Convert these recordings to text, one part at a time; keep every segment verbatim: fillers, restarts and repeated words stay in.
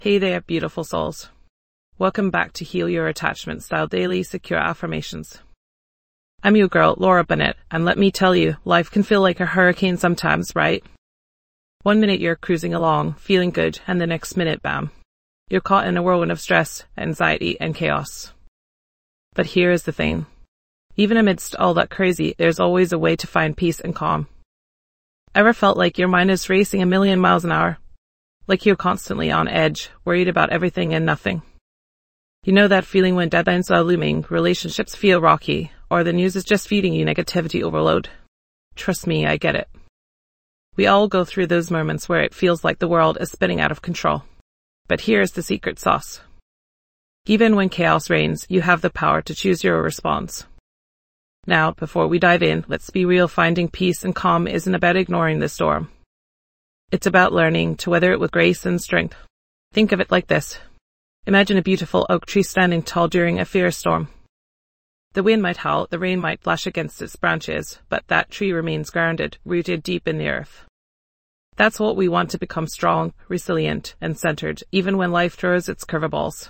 Hey there, beautiful souls. Welcome back to Heal Your Attachment Style Daily Secure Affirmations. I'm your girl, Laura Bennett, and let me tell you, life can feel like a hurricane sometimes, right? One minute you're cruising along, feeling good, and the next minute, bam, you're caught in a whirlwind of stress, anxiety, and chaos. But here is the thing. Even amidst all that crazy, there's always a way to find peace and calm. Ever felt like your mind is racing a million miles an hour? Like you're constantly on edge, worried about everything and nothing? You know that feeling when deadlines are looming, relationships feel rocky, or the news is just feeding you negativity overload? Trust me, I get it. We all go through those moments where it feels like the world is spinning out of control. But here's the secret sauce. Even when chaos reigns, you have the power to choose your response. Now, before we dive in, let's be real. Finding peace and calm isn't about ignoring the storm. It's about learning to weather it with grace and strength. Think of it like this. Imagine a beautiful oak tree standing tall during a fierce storm. The wind might howl, the rain might flash against its branches, but that tree remains grounded, rooted deep in the earth. That's what we want to become: strong, resilient, and centered, even when life throws its curveballs.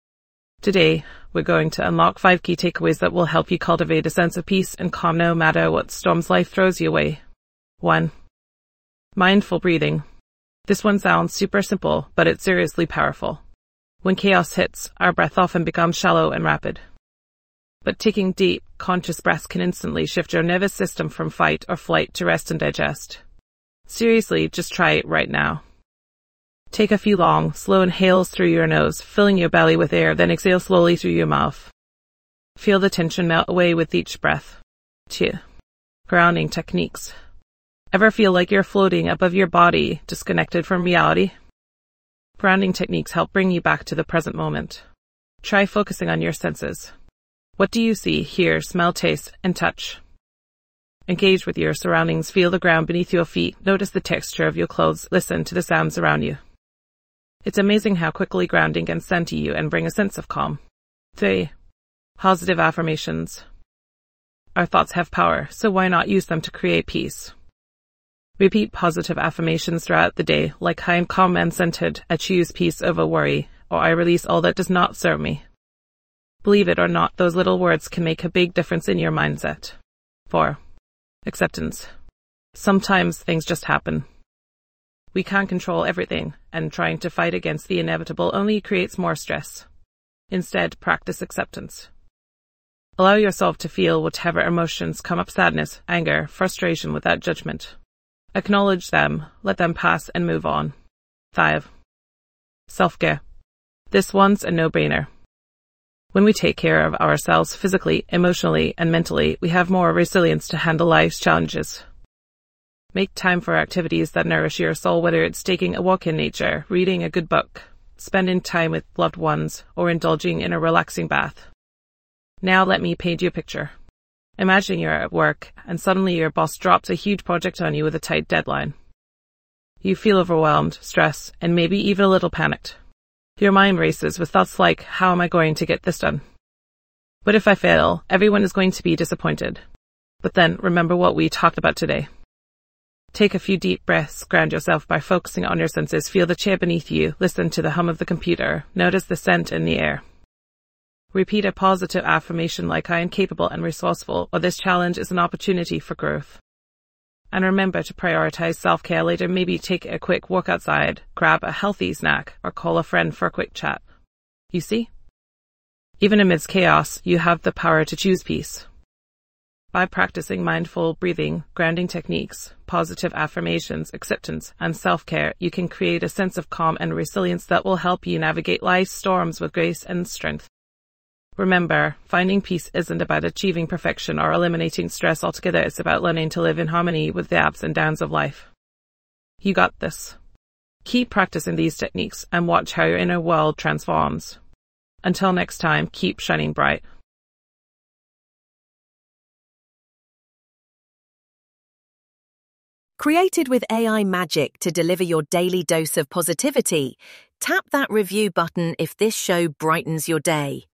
Today, we're going to unlock five key takeaways that will help you cultivate a sense of peace and calm no matter what storms life throws you away. one. Mindful breathing. This one sounds super simple, but it's seriously powerful. When chaos hits, our breath often becomes shallow and rapid. But taking deep, conscious breaths can instantly shift your nervous system from fight or flight to rest and digest. Seriously, just try it right now. Take a few long, slow inhales through your nose, filling your belly with air, then exhale slowly through your mouth. Feel the tension melt away with each breath. two. Grounding techniques. Ever feel like you're floating above your body, disconnected from reality? Grounding techniques help bring you back to the present moment. Try focusing on your senses. What do you see, hear, smell, taste, and touch? Engage with your surroundings. Feel the ground beneath your feet. Notice the texture of your clothes. Listen to the sounds around you. It's amazing how quickly grounding can center you and bring a sense of calm. three. Positive affirmations. Our thoughts have power, so why not use them to create peace? Repeat positive affirmations throughout the day, like I am calm and centered, I choose peace over worry, or I release all that does not serve me. Believe it or not, those little words can make a big difference in your mindset. four. Acceptance. Sometimes things just happen. We can't control everything, and trying to fight against the inevitable only creates more stress. Instead, practice acceptance. Allow yourself to feel whatever emotions come up: sadness, anger, frustration, without judgment. Acknowledge them, let them pass, and move on. five. Self-care. This one's a no-brainer. When we take care of ourselves physically, emotionally, and mentally, we have more resilience to handle life's challenges. Make time for activities that nourish your soul, whether it's taking a walk in nature, reading a good book, spending time with loved ones, or indulging in a relaxing bath. Now let me paint you a picture. Imagine you're at work, and suddenly your boss drops a huge project on you with a tight deadline. You feel overwhelmed, stressed, and maybe even a little panicked. Your mind races with thoughts like, how am I going to get this done? What if I fail? Everyone is going to be disappointed. But then, remember what we talked about today. Take a few deep breaths, ground yourself by focusing on your senses, feel the chair beneath you, listen to the hum of the computer, notice the scent in the air. Repeat a positive affirmation like I am capable and resourceful, or this challenge is an opportunity for growth. And remember to prioritize self-care later. Maybe take a quick walk outside, grab a healthy snack, or call a friend for a quick chat. You see? Even amidst chaos, you have the power to choose peace. By practicing mindful breathing, grounding techniques, positive affirmations, acceptance, and self-care, you can create a sense of calm and resilience that will help you navigate life's storms with grace and strength. Remember, finding peace isn't about achieving perfection or eliminating stress altogether. It's about learning to live in harmony with the ups and downs of life. You got this. Keep practicing these techniques and watch how your inner world transforms. Until next time, keep shining bright. Created with A I magic to deliver your daily dose of positivity, tap that review button if this show brightens your day.